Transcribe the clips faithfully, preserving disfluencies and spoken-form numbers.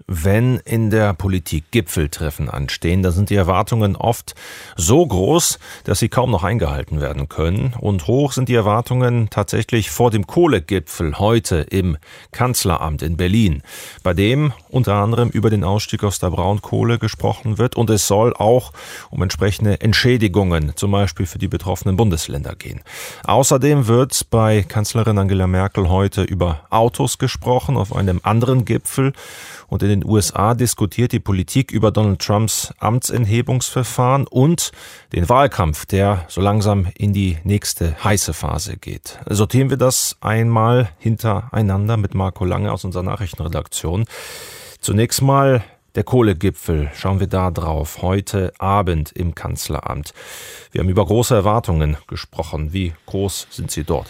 Wenn in der Politik Gipfeltreffen anstehen, dann sind die Erwartungen oft so groß, dass sie kaum noch eingehalten werden können. Und hoch sind die Erwartungen tatsächlich vor dem Kohlegipfel heute im Kanzleramt in Berlin, bei dem unter anderem über den Ausstieg aus der Braunkohle gesprochen wird. Und es soll auch um entsprechende Entschädigungen, zum Beispiel für die betroffenen Bundesländer, gehen. Außerdem wird bei Kanzlerin Angela Merkel heute über Autos gesprochen auf einem anderen Gipfel. Und in den U S A diskutiert die Politik über Donald Trumps Amtsenthebungsverfahren und den Wahlkampf, der so langsam in die nächste heiße Phase geht. Sortieren wir das einmal hintereinander mit Marco Lange aus unserer Nachrichtenredaktion. Zunächst mal der Kohlegipfel. Schauen wir da drauf. Heute Abend im Kanzleramt. Wir haben über große Erwartungen gesprochen. Wie groß sind sie dort?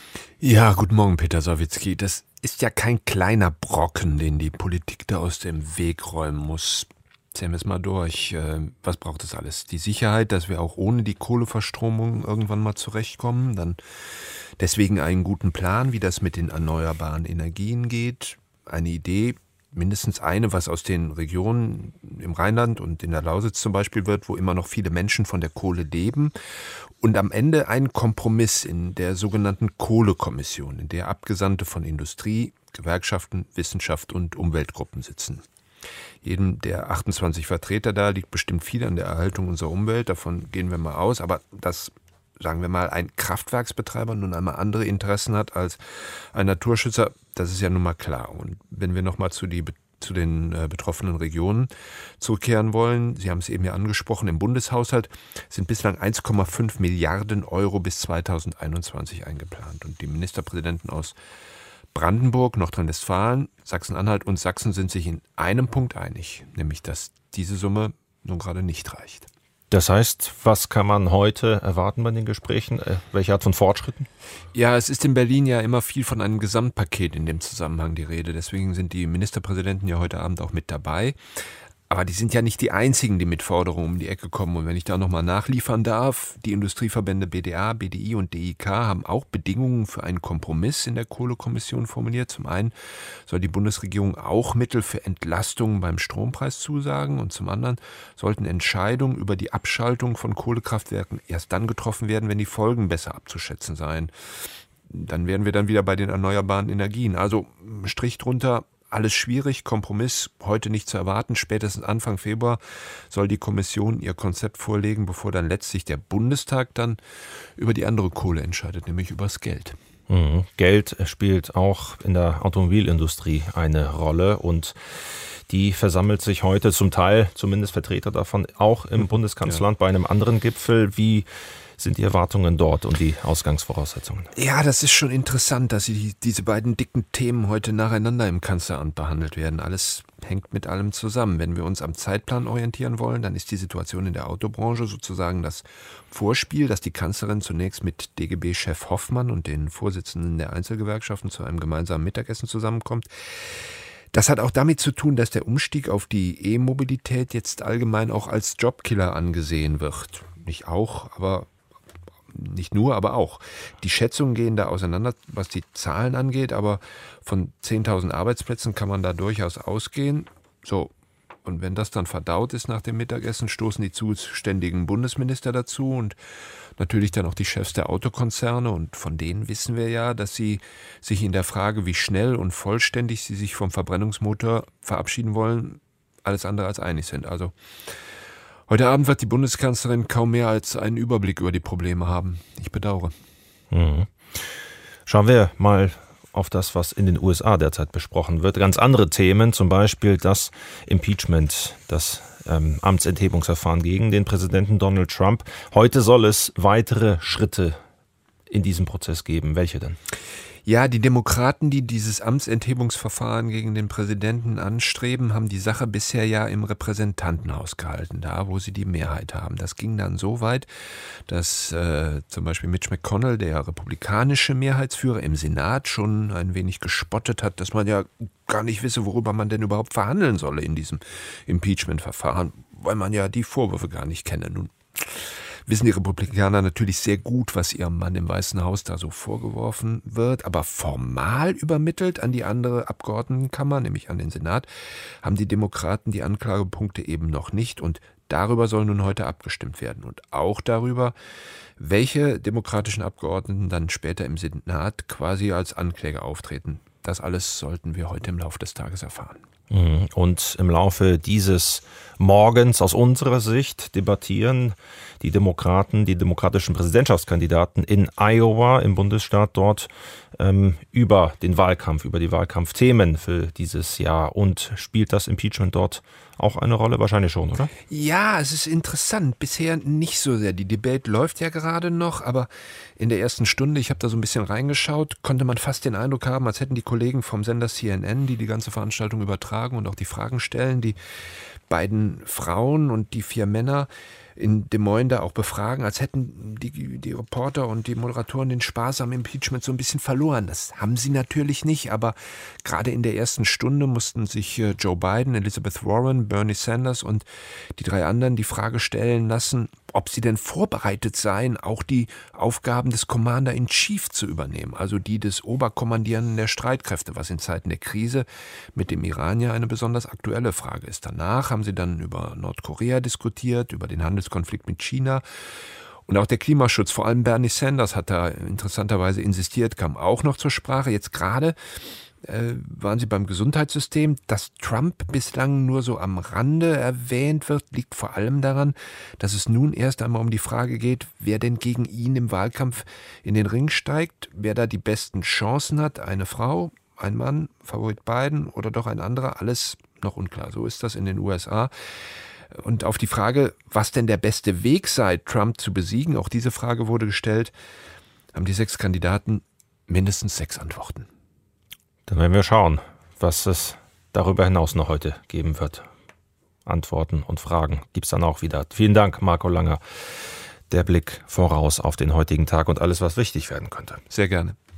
Ja, guten Morgen, Peter Sawicki. Das ist ja kein kleiner Brocken, den die Politik da aus dem Weg räumen muss. Zählen wir es mal durch. Was braucht es alles? Die Sicherheit, dass wir auch ohne die Kohleverstromung irgendwann mal zurechtkommen. Dann deswegen einen guten Plan, wie das mit den erneuerbaren Energien geht. Eine Idee, mindestens eine, was aus den Regionen im Rheinland und in der Lausitz zum Beispiel wird, wo immer noch viele Menschen von der Kohle leben. Und am Ende ein Kompromiss in der sogenannten Kohlekommission, in der Abgesandte von Industrie, Gewerkschaften, Wissenschaft und Umweltgruppen sitzen. Jedem der achtundzwanzig Vertreter da liegt bestimmt viel an der Erhaltung unserer Umwelt, davon gehen wir mal aus. Aber dass, sagen wir mal, ein Kraftwerksbetreiber nun einmal andere Interessen hat als ein Naturschützer, das ist ja nun mal klar. Und wenn wir nochmal zu die zu den äh, betroffenen Regionen zurückkehren wollen. Sie haben es eben ja angesprochen, im Bundeshaushalt sind bislang eins Komma fünf Milliarden Euro bis zweitausendeinundzwanzig eingeplant. Und die Ministerpräsidenten aus Brandenburg, Nordrhein-Westfalen, Sachsen-Anhalt und Sachsen sind sich in einem Punkt einig, nämlich dass diese Summe nun gerade nicht reicht. Das heißt, was kann man heute erwarten bei den Gesprächen? Welche Art von Fortschritten? Ja, es ist in Berlin ja immer viel von einem Gesamtpaket in dem Zusammenhang die Rede. Deswegen sind die Ministerpräsidenten ja heute Abend auch mit dabei. Aber die sind ja nicht die einzigen, die mit Forderungen um die Ecke kommen. Und wenn ich da nochmal nachliefern darf, die Industrieverbände B D A, B D I und D I K haben auch Bedingungen für einen Kompromiss in der Kohlekommission formuliert. Zum einen soll die Bundesregierung auch Mittel für Entlastungen beim Strompreis zusagen. Und zum anderen sollten Entscheidungen über die Abschaltung von Kohlekraftwerken erst dann getroffen werden, wenn die Folgen besser abzuschätzen seien. Dann wären wir dann wieder bei den erneuerbaren Energien. Also Strich drunter. Alles schwierig, Kompromiss heute nicht zu erwarten. Spätestens Anfang Februar soll die Kommission ihr Konzept vorlegen, bevor dann letztlich der Bundestag dann über die andere Kohle entscheidet, nämlich über das Geld. Mhm. Geld spielt auch in der Automobilindustrie eine Rolle und die versammelt sich heute zum Teil, zumindest Vertreter davon, auch im Bundeskanzleramt ja. bei einem anderen Gipfel. Wie sind die Erwartungen dort und die Ausgangsvoraussetzungen? Ja, das ist schon interessant, dass die, diese beiden dicken Themen heute nacheinander im Kanzleramt behandelt werden. Alles hängt mit allem zusammen. Wenn wir uns am Zeitplan orientieren wollen, dann ist die Situation in der Autobranche sozusagen das Vorspiel, dass die Kanzlerin zunächst mit D G B-Chef Hoffmann und den Vorsitzenden der Einzelgewerkschaften zu einem gemeinsamen Mittagessen zusammenkommt. Das hat auch damit zu tun, dass der Umstieg auf die E-Mobilität jetzt allgemein auch als Jobkiller angesehen wird. Nicht auch, aber nicht nur, aber auch. Die Schätzungen gehen da auseinander, was die Zahlen angeht, aber von zehntausend Arbeitsplätzen kann man da durchaus ausgehen. So, und wenn das dann verdaut ist nach dem Mittagessen, stoßen die zuständigen Bundesminister dazu und natürlich dann auch die Chefs der Autokonzerne. Und von denen wissen wir ja, dass sie sich in der Frage, wie schnell und vollständig sie sich vom Verbrennungsmotor verabschieden wollen, alles andere als einig sind. Also heute Abend wird die Bundeskanzlerin kaum mehr als einen Überblick über die Probleme haben. Ich bedauere. Mhm. Schauen wir mal auf das, was in den U S A derzeit besprochen wird. Ganz andere Themen, zum Beispiel das Impeachment, das ähm, Amtsenthebungsverfahren gegen den Präsidenten Donald Trump. Heute soll es weitere Schritte in diesem Prozess geben. Welche denn? Ja, die Demokraten, die dieses Amtsenthebungsverfahren gegen den Präsidenten anstreben, haben die Sache bisher ja im Repräsentantenhaus gehalten, da wo sie die Mehrheit haben. Das ging dann so weit, dass äh, zum Beispiel Mitch McConnell, der republikanische Mehrheitsführer im Senat, schon ein wenig gespottet hat, dass man ja gar nicht wisse, worüber man denn überhaupt verhandeln solle in diesem Impeachment-Verfahren, weil man ja die Vorwürfe gar nicht kenne. Nun, wissen die Republikaner natürlich sehr gut, was ihrem Mann im Weißen Haus da so vorgeworfen wird. Aber formal übermittelt an die andere Abgeordnetenkammer, nämlich an den Senat, haben die Demokraten die Anklagepunkte eben noch nicht. Und darüber soll nun heute abgestimmt werden. Und auch darüber, welche demokratischen Abgeordneten dann später im Senat quasi als Ankläger auftreten. Das alles sollten wir heute im Laufe des Tages erfahren. Und im Laufe dieses Morgens aus unserer Sicht debattieren die Demokraten, die demokratischen Präsidentschaftskandidaten in Iowa, im Bundesstaat dort, ähm, über den Wahlkampf, über die Wahlkampfthemen für dieses Jahr. Und spielt das Impeachment dort auch eine Rolle? Wahrscheinlich schon, oder? Ja, es ist interessant. Bisher nicht so sehr. Die Debatte läuft ja gerade noch, aber in der ersten Stunde, ich habe da so ein bisschen reingeschaut, konnte man fast den Eindruck haben, als hätten die Kollegen vom Sender C N N, die die ganze Veranstaltung übertragen und auch die Fragen stellen, die beiden Frauen und die vier Männer in Des Moines da auch befragen, als hätten die, die Reporter und die Moderatoren den Spaß am Impeachment so ein bisschen verloren. Das haben sie natürlich nicht, aber gerade in der ersten Stunde mussten sich Joe Biden, Elizabeth Warren, Bernie Sanders und die drei anderen die Frage stellen lassen, ob sie denn vorbereitet seien, auch die Aufgaben des Commander-in-Chief zu übernehmen, also die des Oberkommandierenden der Streitkräfte, was in Zeiten der Krise mit dem Iran ja eine besonders aktuelle Frage ist. Danach haben sie dann über Nordkorea diskutiert, über den Handelskonflikt mit China und auch der Klimaschutz. Vor allem Bernie Sanders hat da interessanterweise insistiert, kam auch noch zur Sprache. Jetzt gerade äh, waren sie beim Gesundheitssystem. Dass Trump bislang nur so am Rande erwähnt wird, liegt vor allem daran, dass es nun erst einmal um die Frage geht, wer denn gegen ihn im Wahlkampf in den Ring steigt, wer da die besten Chancen hat, eine Frau, ein Mann, Favorit Biden oder doch ein anderer, alles noch unklar. So ist das in den U S A. Und auf die Frage, was denn der beste Weg sei, Trump zu besiegen, auch diese Frage wurde gestellt, haben die sechs Kandidaten mindestens sechs Antworten. Dann werden wir schauen, was es darüber hinaus noch heute geben wird. Antworten und Fragen gibt es dann auch wieder. Vielen Dank, Marco Langer. Der Blick voraus auf den heutigen Tag und alles, was wichtig werden könnte. Sehr gerne.